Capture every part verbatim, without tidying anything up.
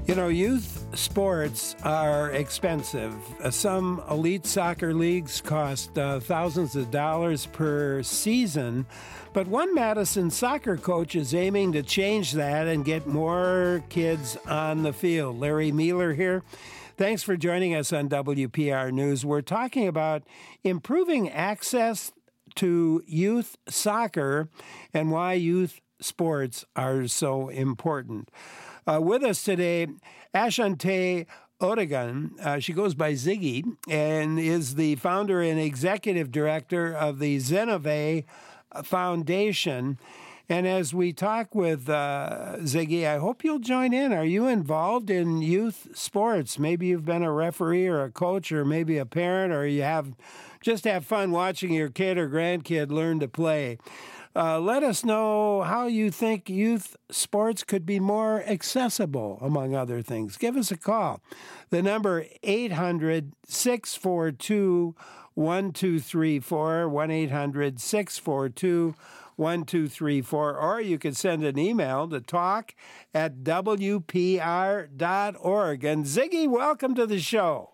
You know, youth sports are expensive. Uh, Some elite soccer leagues cost uh, thousands of dollars per season, but one Madison soccer coach is aiming to change that and get more kids on the field. Larry Mueller here. Thanks for joining us on W P R News. We're talking about improving access to youth soccer and why youth sports are so important. Uh, with us today, Ashante Odegan. Uh, she goes by Ziggy and is the founder and executive director of the Zenove Foundation. And as we talk with uh, Ziggy, I hope you'll join in. Are you involved in youth sports? Maybe you've been a referee or a coach or maybe a parent, or you have just have fun watching your kid or grandkid learn to play. Uh, let us know how you think youth sports could be more accessible, among other things. Give us a call. The number eight hundred, six four two, one two three four, one eight hundred, six four two, one two three four, or you can send an email to talk at W P R dot org. And Ziggy, welcome to the show.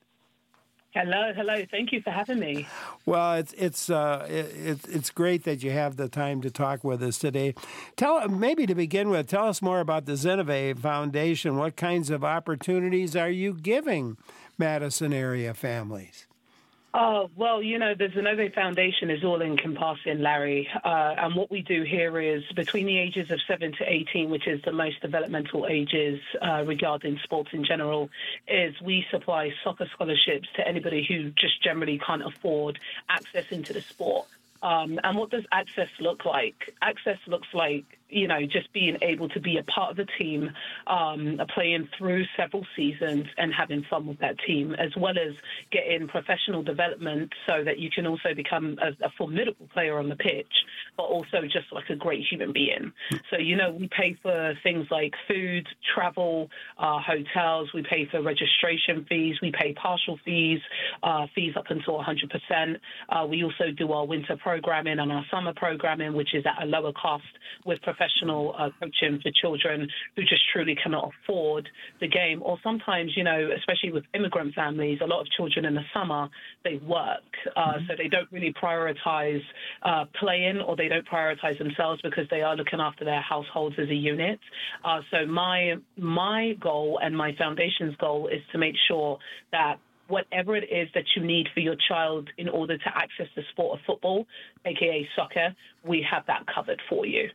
Hello, hello. Thank you for having me. Well, it's it's uh, it, it's great that you have the time to talk with us today. Tell maybe to begin with, tell us more about the Zenove Foundation. What kinds of opportunities are you giving Madison area families? Oh, well, you know, the Zenove Foundation is all-encompassing, Larry. Uh, and what we do here is between the ages of seven to eighteen, which is the most developmental ages uh, regarding sports in general, is we supply soccer scholarships to anybody who just generally can't afford access into the sport. Um, and what does access look like? Access looks like, you know, just being able to be a part of the team, um, playing through several seasons and having fun with that team, as well as getting professional development so that you can also become a, a formidable player on the pitch, but also just like a great human being. So, you know, we pay for things like food, travel, uh, hotels. We pay for registration fees. We pay partial fees, uh, fees up until one hundred percent. Uh, we also do our winter programming and our summer programming, which is at a lower cost with professional uh, coaching for children who just truly cannot afford the game. Or sometimes, you know, especially with immigrant families, a lot of children in the summer, they work. Uh, mm-hmm. So they don't really prioritize uh, playing, or they don't prioritize themselves because they are looking after their households as a unit. Uh, so my my goal and my foundation's goal is to make sure that whatever it is that you need for your child in order to access the sport of football, aka soccer, we have that covered for you.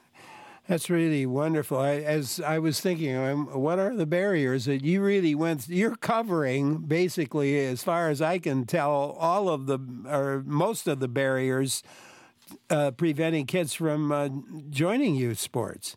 That's really wonderful. I, as I was thinking, um, what are the barriers that you really went? You're covering basically, as far as I can tell, all of the or most of the barriers uh, preventing kids from uh, joining youth sports.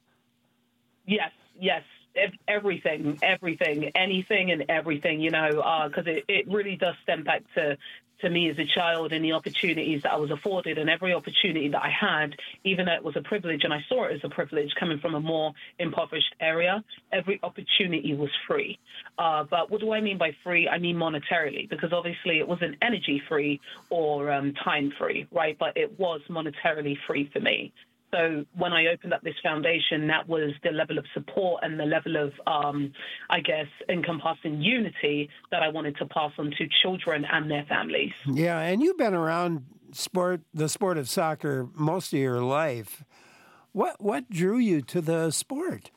Yes, yes. Everything, everything, anything and everything, you know, because uh, it, it really does stem back to, to me as a child and the opportunities that I was afforded, and every opportunity that I had, even though it was a privilege and I saw it as a privilege coming from a more impoverished area, every opportunity was free. Uh, but what do I mean by free? I mean monetarily, because obviously it wasn't energy free or um, time free, right? But it was monetarily free for me. So when I opened up this foundation, that was the level of support and the level of, um, I guess, encompassing unity that I wanted to pass on to children and their families. Yeah, and you've been around sport, the sport of soccer, most of your life. What what drew you to the sport?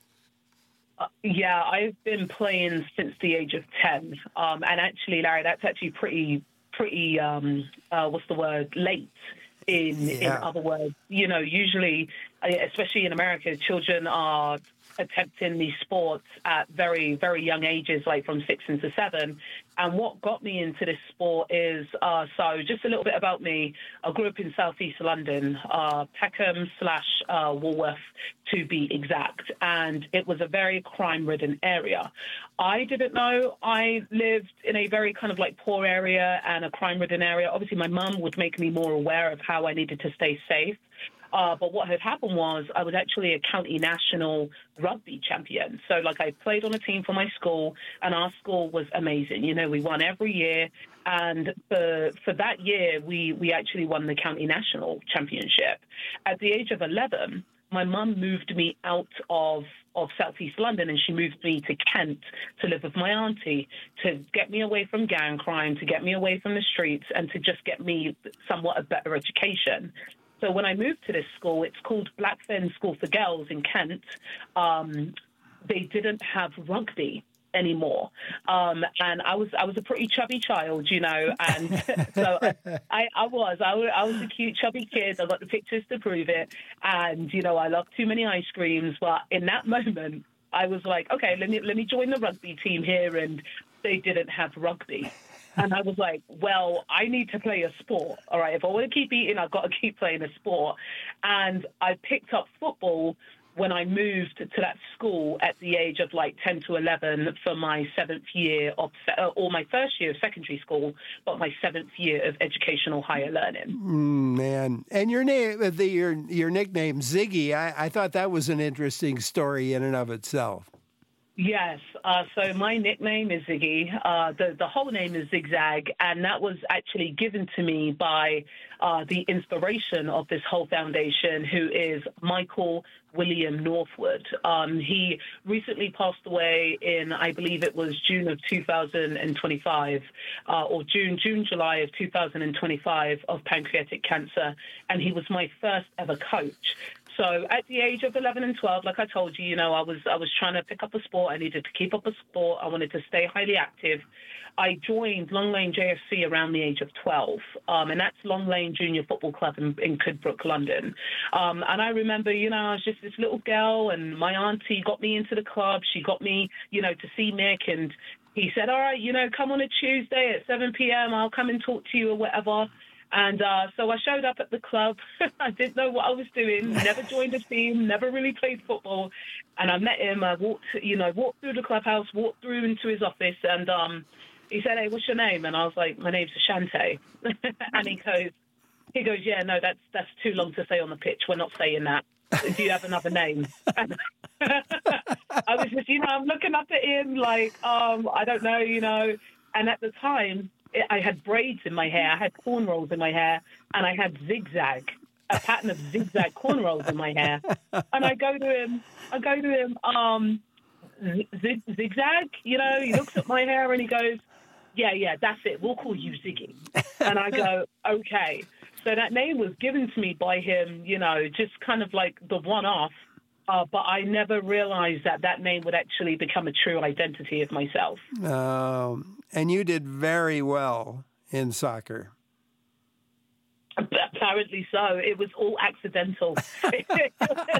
Uh, yeah, I've been playing since the age of ten. Um, and actually, Larry, that's actually pretty, pretty, um, uh, what's the word, late. In, yeah. in other words, you know, usually, especially in America, children are attempting these sports at very, very young ages, like from six into seven. And what got me into this sport is, uh, so just a little bit about me. I grew up in southeast London, uh, Peckham slash uh, Walworth, to be exact. And it was a very crime-ridden area. I didn't know I lived in a very kind of like poor area and a crime-ridden area. Obviously, my mum would make me more aware of how I needed to stay safe. Uh, but what had happened was I was actually a county national rugby champion. So, like, I played on a team for my school, and our school was amazing. You know, we won every year. And for, for that year, we, we actually won the county national championship. At the age of eleven, my mum moved me out of of Southeast London, and she moved me to Kent to live with my auntie, to get me away from gang crime, to get me away from the streets, and to just get me somewhat a better education. So when I moved to this school, it's called Blackfen School for Girls in Kent. Um, they didn't have rugby anymore. Um, and I was I was a pretty chubby child, you know, and so I, I was. I, was. I was a cute, chubby kid. I got the pictures to prove it. And, you know, I loved too many ice creams. But in that moment, I was like, okay, let me let me join the rugby team here. And they didn't have rugby. And I was like, well, I need to play a sport. All right, if I want to keep eating, I've got to keep playing a sport. And I picked up football when I moved to that school at the age of like ten to eleven for my seventh year of, or my first year of secondary school, but my seventh year of educational higher learning. Mm, man, and your name, the, your your nickname Ziggy, I, I thought that was an interesting story in and of itself. Yes. Uh, so my nickname is Ziggy. Uh, the, the whole name is Zigzag, and that was actually given to me by uh, the inspiration of this whole foundation, who is Michael William Northwood. Um, he recently passed away in, I believe it was June of two thousand twenty-five, uh, or June, June, July of two thousand twenty-five, of pancreatic cancer, and he was my first ever coach. So at the age of eleven and twelve, like I told you, you know, I was I was trying to pick up a sport. I needed to keep up a sport. I wanted to stay highly active. I joined Long Lane J F C around the age of twelve, um, and that's Long Lane Junior Football Club in, in Kidbrooke, London. Um, and I remember, you know, I was just this little girl, and my auntie got me into the club. She got me, you know, to see Nick, and he said, all right, you know, come on a Tuesday at seven p.m. I'll come and talk to you or whatever. And uh, so I showed up at the club. I didn't know what I was doing, never joined a team, never really played football. And I met him. I walked, you know, walked through the clubhouse, walked through into his office, and um, he said, hey, what's your name? And I was like, my name's Ashante. And he goes, he goes, yeah, no, that's that's too long to say on the pitch. We're not saying that. Do you have another name? And I was just, you know, I'm looking up at him like, um, I don't know, you know. And at the time, I had braids in my hair, I had cornrows in my hair, and I had zigzag, a pattern of zigzag cornrows in my hair. And I go to him, I go to him, um, zig, zigzag, you know, he looks at my hair and he goes, yeah, yeah, that's it. We'll call you Ziggy. And I go, okay. So that name was given to me by him, you know, just kind of like the one-off. Uh, but I never realized that that name would actually become a true identity of myself. Um, and you did very well in soccer. Apparently so. It was all accidental. It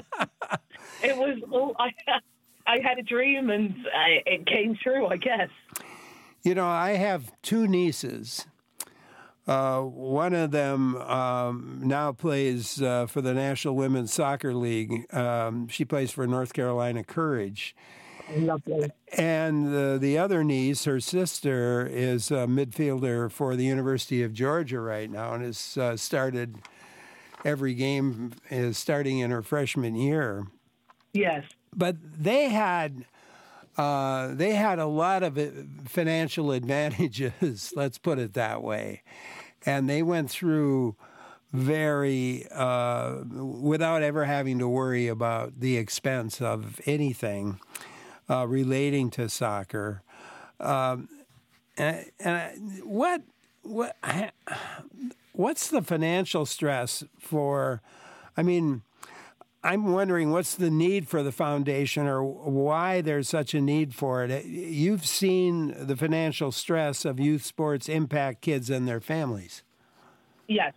was all, I, I had a dream and I, it came true, I guess. You know, I have two nieces. Uh, one of them um, now plays uh, for the National Women's Soccer League. Um, she plays for North Carolina Courage. Lovely. And uh, the other niece, her sister, is a midfielder for the University of Georgia right now and has uh, started every game, is starting in her freshman year. Yes. But they had... Uh, they had a lot of financial advantages, let's put it that way. And they went through very, uh, without ever having to worry about the expense of anything uh, relating to soccer. Um, and, and what, what, what's the financial stress for, I mean, I'm wondering what's the need for the foundation or why there's such a need for it. You've seen the financial stress of youth sports impact kids and their families. Yes.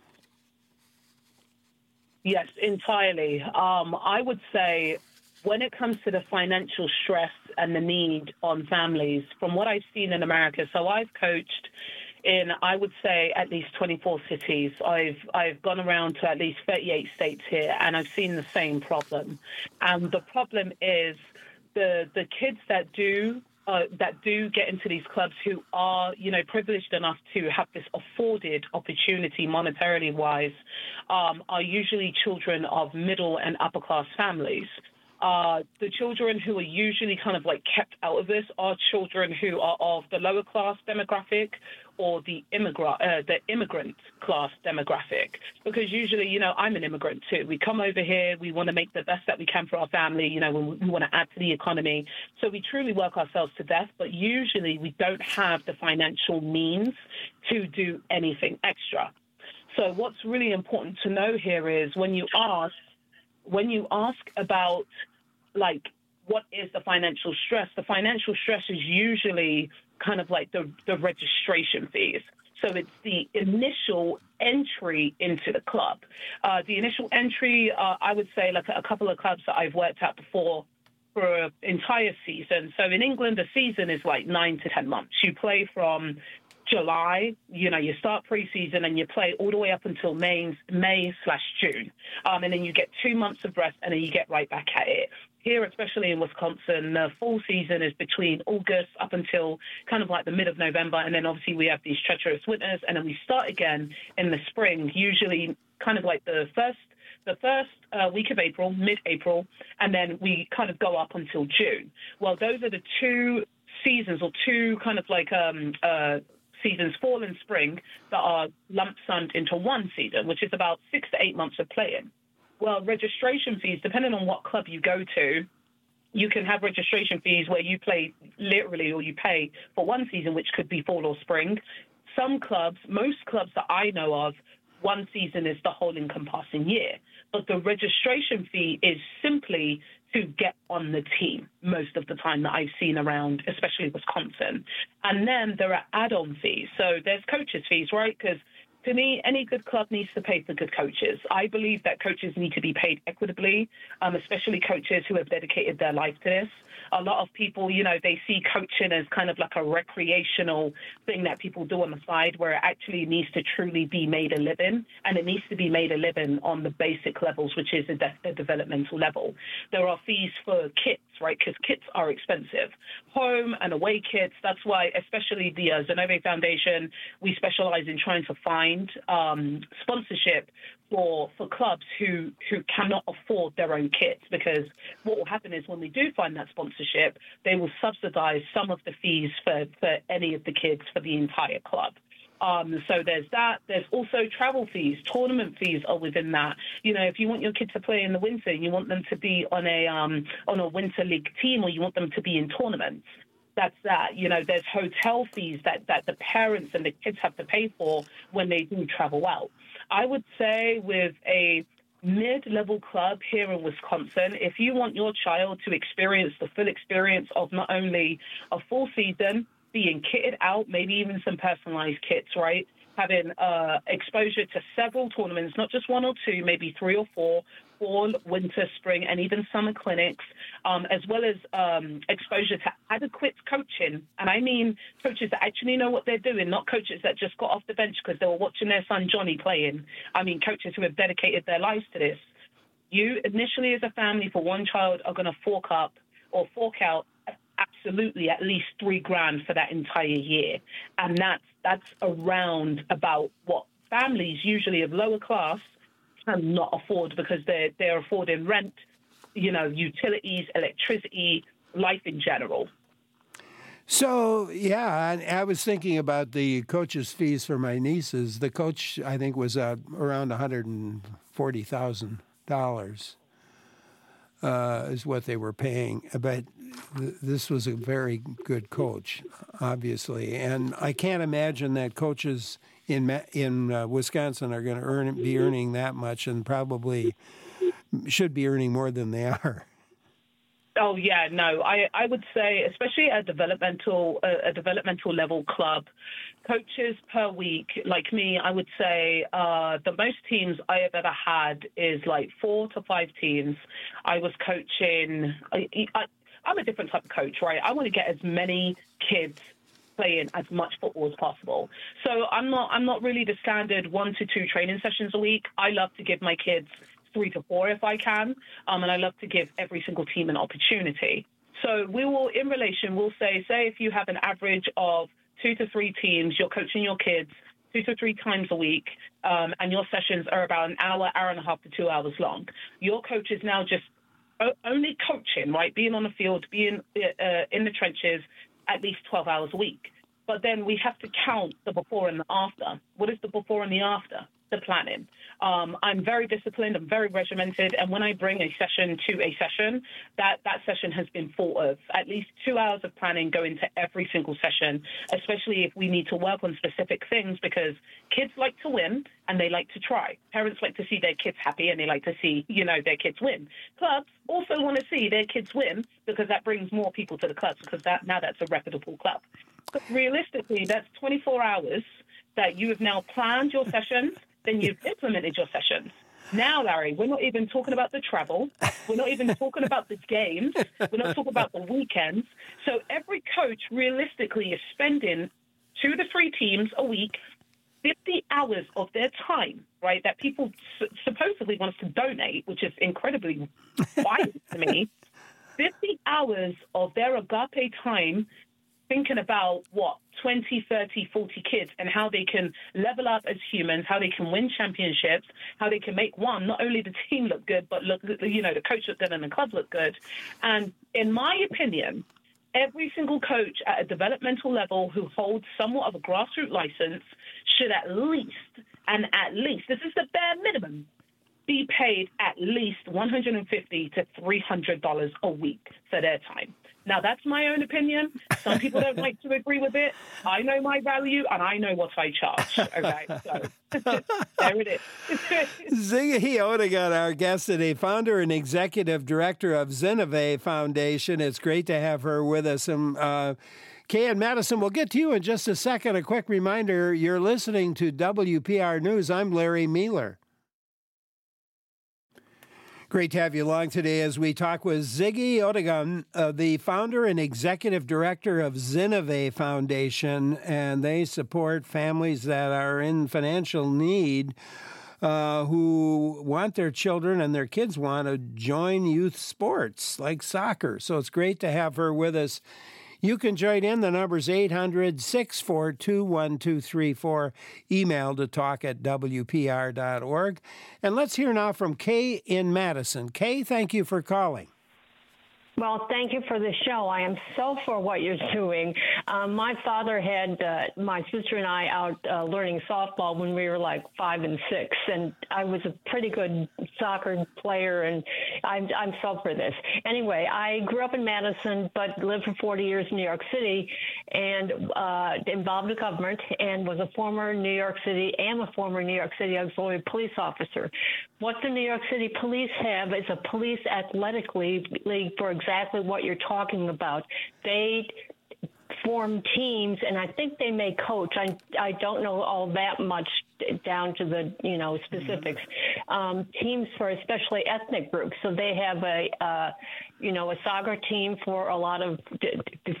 Yes, entirely. Um, I would say when it comes to the financial stress and the need on families, from what I've seen in America, so I've coached in, I would say, at least twenty-four cities. I've I've gone around to at least thirty-eight states here, and I've seen the same problem. And the problem is the the kids that do uh, that do get into these clubs who are, you know, privileged enough to have this afforded opportunity monetarily wise, um, are usually children of middle and upper class families. Uh, the children who are usually kind of like kept out of this are children who are of the lower class demographic or the immigrant, uh, the immigrant class demographic. Because usually, you know, I'm an immigrant too. We come over here, we want to make the best that we can for our family. You know, we, we want to add to the economy. So we truly work ourselves to death. But usually, we don't have the financial means to do anything extra. So what's really important to know here is when you ask, when you ask about like, what is the financial stress? The financial stress is usually kind of like the, the registration fees. So it's the initial entry into the club. Uh, the initial entry, uh, I would say, like a couple of clubs that I've worked at before for an entire season. So in England, a season is like nine to ten months. You play from July, you know, you start preseason and you play all the way up until May, May slash June. Um, and then you get two months of rest and then you get right back at it. Here, especially in Wisconsin, the full season is between August up until kind of like the mid of November. And then obviously we have these treacherous winters and then we start again in the spring, usually kind of like the first the first uh, week of April, mid-April, and then we kind of go up until June. Well, those are the two seasons or two kind of like um, uh, seasons, fall and spring, that are lump summed into one season, which is about six to eight months of playing. Well, registration fees, depending on what club you go to, you can have registration fees where you play literally or you pay for one season, which could be fall or spring. Some clubs, most clubs that I know of, one season is the whole encompassing year. But the registration fee is simply to get on the team most of the time that I've seen around, especially Wisconsin. And then there are add-on fees. So there's coaches' fees, right? Because to me, any good club needs to pay for good coaches. I believe that coaches need to be paid equitably, um, especially coaches who have dedicated their life to this. A lot of people, you know, they see coaching as kind of like a recreational thing that people do on the side, where it actually needs to truly be made a living, and it needs to be made a living on the basic levels, which is a, de- a developmental level. There are fees for kits, right, because kits are expensive. Home and away kits, that's why, especially the uh, Zenove Foundation, we specialize in trying to find um, sponsorship for for clubs who, who cannot afford their own kits, because what will happen is when we do find that sponsorship, they will subsidize some of the fees for, for any of the kids for the entire club. Um, so there's that. There's also travel fees. Tournament fees are within that. You know, if you want your kid to play in the winter, you want them to be on a um, on a winter league team, or you want them to be in tournaments, that's that. You know, there's hotel fees that, that the parents and the kids have to pay for when they do travel out. I would say with a mid-level club here in Wisconsin, if you want your child to experience the full experience of not only a full season, being kitted out, maybe even some personalized kits, right? Having uh, exposure to several tournaments, not just one or two, maybe three or four, fall, winter, spring, and even summer clinics, um, as well as um, exposure to adequate coaching. And I mean coaches that actually know what they're doing, not coaches that just got off the bench because they were watching their son Johnny playing. I mean coaches who have dedicated their lives to this. You initially as a family for one child are going to fork up or fork out absolutely at least three grand for that entire year. And that's that's around about what families usually of lower class cannot afford, because they're, they're affording rent, you know, utilities, electricity, life in general. So, yeah, I, I was thinking about the coach's fees for my nieces. The coach, I think, was uh, around one hundred forty thousand dollars uh, is what they were paying. But th- this was a very good coach, obviously. And I can't imagine that coaches in in uh, Wisconsin are going to earn be earning that much, and probably should be earning more than they are. Oh yeah, no, I, I would say, especially at developmental uh, a developmental level club, coaches per week, like me, I would say uh, the most teams I have ever had is like four to five teams. I was coaching. I, I, I'm a different type of coach, right? I want to get as many kids playing as much football as possible. So I'm not I'm not really the standard one to two training sessions a week. I love to give my kids three to four if I can, um, and I love to give every single team an opportunity. So we will, in relation, we'll say, say if you have an average of two to three teams, you're coaching your kids two to three times a week, um, and your sessions are about an hour, hour and a half to two hours long. Your coach is now just only coaching, right, being on the field, being uh, in the trenches at least twelve hours a week. But then we have to count the before and the after. What is the before and the after? The planning. Um, I'm very disciplined. I'm very regimented. And when I bring a session to a session, that, that session has been thought of. At least two hours of planning go into every single session, especially if we need to work on specific things, because kids like to win and they like to try. Parents like to see their kids happy and they like to see, you know, their kids win. Clubs also want to see their kids win because that brings more people to the clubs, because that now that's a reputable club. But realistically, that's twenty-four hours that you have now planned your sessions, then you've implemented your sessions. Now, Larry, we're not even talking about the travel. We're not even talking about the games. We're not talking about the weekends. So every coach realistically is spending two to three teams a week, fifty hours of their time, right, that people s- supposedly want us to donate, which is incredibly wild to me. fifty hours of their agape time thinking about, what, twenty, thirty, forty kids and how they can level up as humans, how they can win championships, how they can make, one, not only the team look good, but, look, you know, the coach look good and the club look good. And in my opinion, every single coach at a developmental level who holds somewhat of a grassroots license should at least, and at least, this is the bare minimum, be paid at least one hundred fifty to three hundred dollars a week for their time. Now, that's my own opinion. Some people don't like to agree with it. I know my value, and I know what I charge. Okay, so there it is. Ziggy Odegan, our guest today, founder and executive director of Zinnovate Foundation. It's great to have her with us. And, uh, Kay and Madison, we'll get to you in just a second. A quick reminder, you're listening to W P R News. I'm Larry Mueller. Great to have you along today as we talk with Ziggy Odegan, uh, the founder and executive director of Zinnovate Foundation, and they support families that are in financial need uh, who want their children and their kids want to join youth sports like soccer. So it's great to have her with us. You can join in. The number's eight hundred, six four two, one two three four. Email to talk at W P R dot org. And let's hear now from Kay in Madison. Kay, thank you for calling. Well, thank you for the show. I am so for what you're doing. Um, my father had uh, my sister and I out uh, learning softball when we were like five and six, and I was a pretty good soccer player, and I'm, I'm so for this. Anyway, I grew up in Madison, but lived for forty years in New York City, and uh, involved in government, and was a former New York City, am a former New York City auxiliary police officer. What the New York City Police have is a police athletic league, league for exactly what you're talking about. They form teams, and I think they may coach. I I don't know all that much down to the you know specifics. Um, teams for especially ethnic groups. So they have a uh, you know a soccer team for a lot of d- d-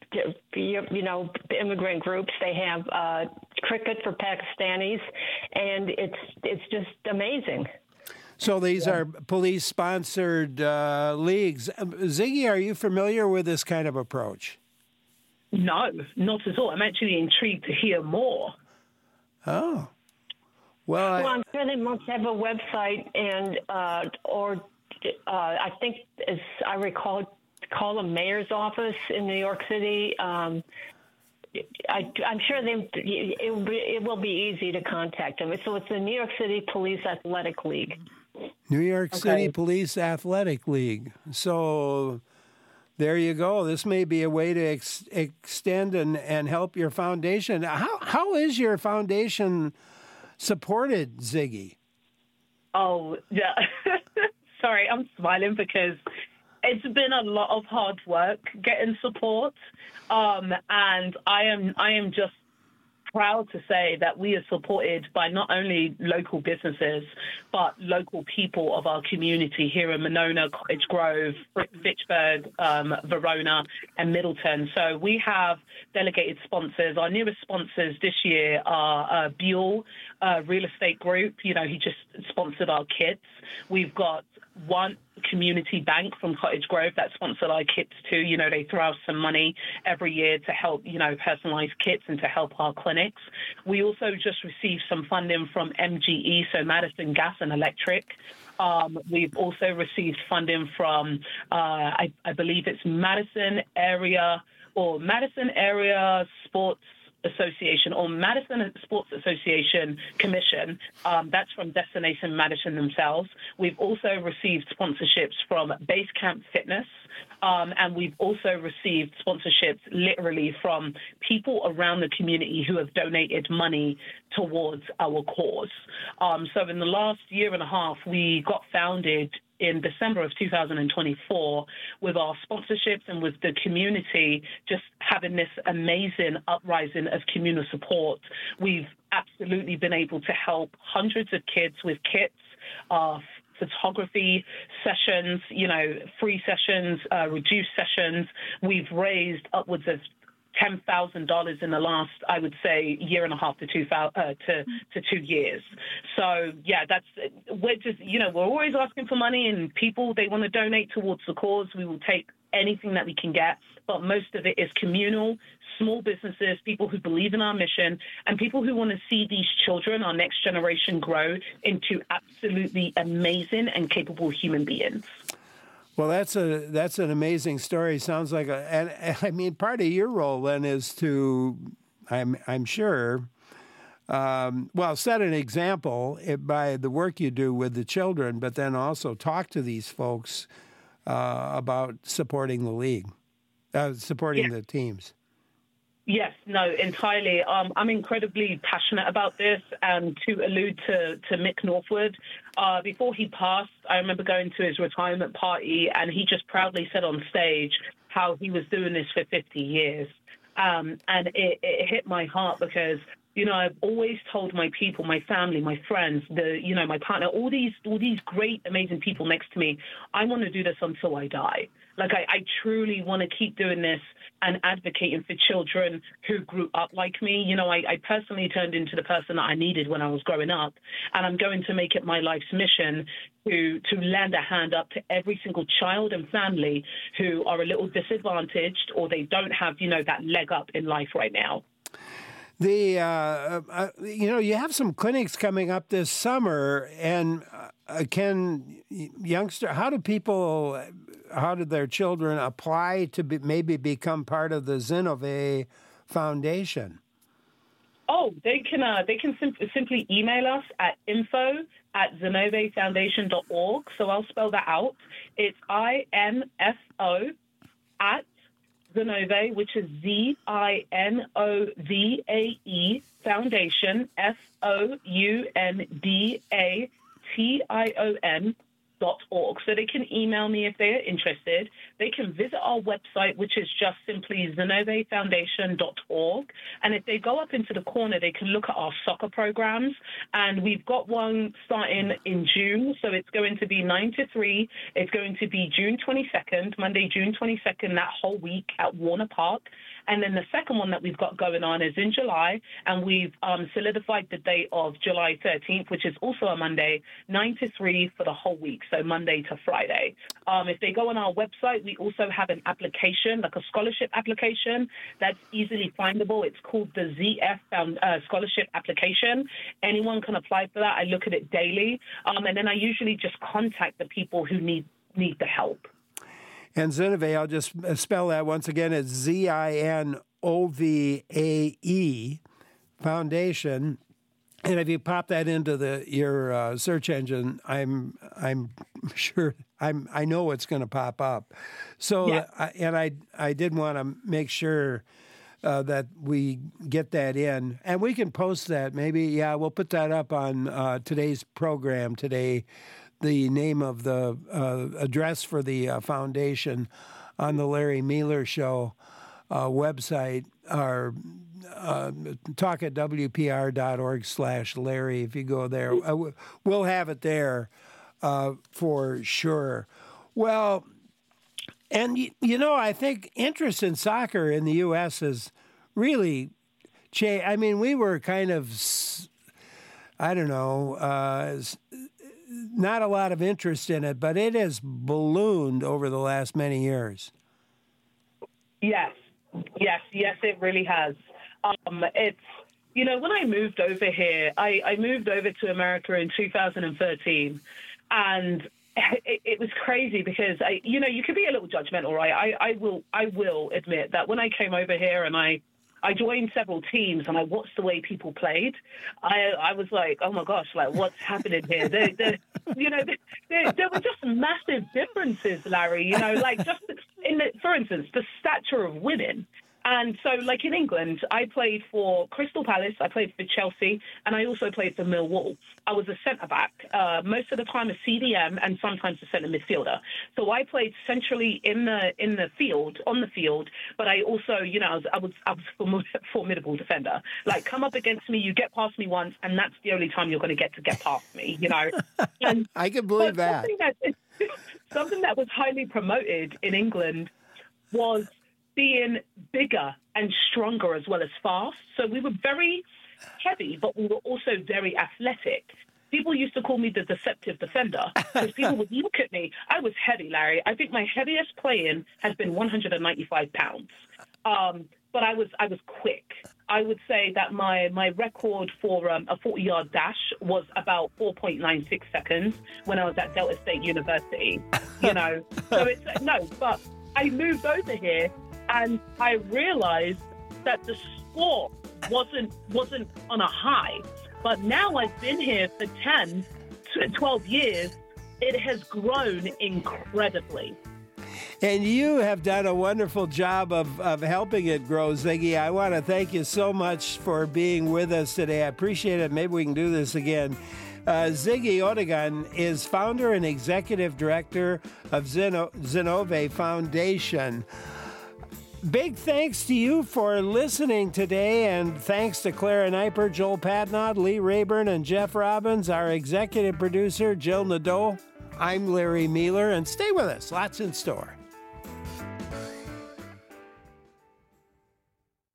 you know, immigrant groups. They have uh, cricket for Pakistanis, and it's it's just amazing. So these yeah. are police-sponsored uh, leagues. Ziggy, are you familiar with this kind of approach? No, not at all. I'm actually intrigued to hear more. Oh. Well, I... well I'm sure they must have a website, and uh, or uh, I think, as I recall, call the mayor's office in New York City. Um, I, I'm sure they, it, will be, it will be easy to contact them. So it's the New York City Police Athletic League. New York okay. City Police Athletic League. So there you go. This may be a way to ex- extend and, and help your foundation. How How is your foundation supported, Ziggy? Oh, yeah. Sorry, I'm smiling because it's been a lot of hard work getting support, um, and I am I am just proud to say that we are supported by not only local businesses, but local people of our community here in Monona, Cottage Grove, Fitchburg, um, Verona, and Middleton. So we have delegated sponsors. Our newest sponsors this year are uh, Buell uh, Real Estate Group. You know, he just sponsored our kits. We've got one community bank from Cottage Grove that sponsored our kits too. You know, they throw us some money every year to help, you know, personalized kits and to help our clinics. We also just received some funding from M G E, so Madison Gas and Electric. Um, we've also received funding from, uh, I, I believe it's Madison Area or Madison Area Sports Association or Madison Sports Association Commission. Um, that's from Destination Madison themselves. We've also received sponsorships from Basecamp Fitness. Um, and we've also received sponsorships literally from people around the community who have donated money towards our cause. Um, so in the last year and a half, we got founded in December of two thousand twenty-four with our sponsorships and with the community just having this amazing uprising of communal support. We've absolutely been able to help hundreds of kids with kits, uh, photography sessions, you know, free sessions, uh, reduced sessions. We've raised upwards of ten thousand dollars in the last, I would say, year and a half to two, uh, to, to two years. So, yeah, that's, we're just, you know, we're always asking for money, and people, they want to donate towards the cause. We will take anything that we can get, but most of it is communal, small businesses, people who believe in our mission, and people who want to see these children, our next generation, grow into absolutely amazing and capable human beings. Well, that's a that's an amazing story. Sounds like a, and, and I mean, part of your role then is to, I'm I'm sure, um, well, set an example by the work you do with the children, but then also talk to these folks uh, about supporting the league, uh, supporting yeah. the teams. Yes, no, entirely. Um, I'm incredibly passionate about this. And to allude to, to Mick Northwood, uh, before he passed, I remember going to his retirement party, and he just proudly said on stage how he was doing this for fifty years. Um, and it, it hit my heart because, you know, I've always told my people, my family, my friends, the, you know, my partner, all these, all these great, amazing people next to me, I want to do this until I die. Like, I, I truly want to keep doing this and advocating for children who grew up like me. You know, I, I personally turned into the person that I needed when I was growing up, and I'm going to make it my life's mission to to lend a hand up to every single child and family who are a little disadvantaged or they don't have, you know, that leg up in life right now. The uh, uh, you know, you have some clinics coming up this summer, and uh, can youngster, how do people, how do their children apply to be, maybe become part of the Zenove Foundation? Oh, they can uh, they can sim- simply email us at info at zenove foundation dot org. So I'll spell that out. It's I N F O at Zenove, which is Z I N O V A E, Foundation, F O U N D A T I O N dot org. So they can email me if they are interested. They can visit our website, which is just simply zenove foundation dot org. And if they go up into the corner, they can look at our soccer programs. And we've got one starting in June. So it's going to be nine to three. It's going to be June twenty-second, Monday, June twenty-second, that whole week at Warner Park. And then the second one that we've got going on is in July, and we've um, solidified the date of July thirteenth, which is also a Monday, nine to three for the whole week, so Monday to Friday. Um, if they go on our website, we also have an application, like a scholarship application, that's easily findable. It's called the Z F um, uh, Scholarship Application. Anyone can apply for that. I look at it daily, um, and then I usually just contact the people who need need the help. And Zenove, I'll just spell that once again. It's Z I N O V A E Foundation. And if you pop that into the your uh, search engine, I'm I'm sure I'm I know it's going to pop up. So yeah. I, and I I did want to make sure uh, that we get that in, and we can post that. Maybe yeah, we'll put that up on uh, today's program today. The name of the uh, address for the uh, foundation on the Larry Mealer Show uh, website, or uh, talk at W P R dot org slash Larry. If you go there, uh, we'll have it there uh, for sure. Well, and you, you know, I think interest in soccer in the U S has really changed. I mean, we were kind of, I don't know, uh, not a lot of interest in it, but it has ballooned over the last many years. Yes, yes, yes, it really has. Um, it's, you know, when I moved over here, I, I moved over to America in two thousand thirteen, And it, it was crazy because, I, you know, you can be a little judgmental, right? I, I will I will admit that when I came over here and I, I joined several teams and I watched the way people played, I I was like, oh, my gosh, like, what's happening here? They're, they're, you know, there, there were just massive differences, Larry, you know, like just in the, for instance, the stature of women. And so, like in England, I played for Crystal Palace, I played for Chelsea, and I also played for Millwall. I was a centre-back, uh, most of the time a C D M and sometimes a centre midfielder. So I played centrally in the in the field, on the field, but I also, you know, I was I was, I was a formidable defender. Like, come up against me, you get past me once, and that's the only time you're going to get to get past me, you know. And, I can believe that. Something that, something that was highly promoted in England was being bigger and stronger as well as fast. So we were very heavy, but we were also very athletic. People used to call me the deceptive defender because people would look at me. I was heavy, Larry. I think my heaviest playing has been one hundred ninety-five pounds. Um, but I was I was quick. I would say that my, my record for um, a forty-yard dash was about four point nine six seconds when I was at Delta State University. You know, so it's no, but I moved over here. And I realized that the sport wasn't wasn't on a high. But now I've been here for ten, twelve years. It has grown incredibly. And you have done a wonderful job of, of helping it grow, Ziggy. I want to thank you so much for being with us today. I appreciate it. Maybe we can do this again. Uh, Ziggy Odegan is founder and executive director of Zeno, Zenove Foundation. Big thanks to you for listening today, and thanks to Clara Neiper, Joel Patnod, Lee Rayburn, and Jeff Robbins, our executive producer, Jill Nadeau. I'm Larry Mealer, and stay with us. Lots in store.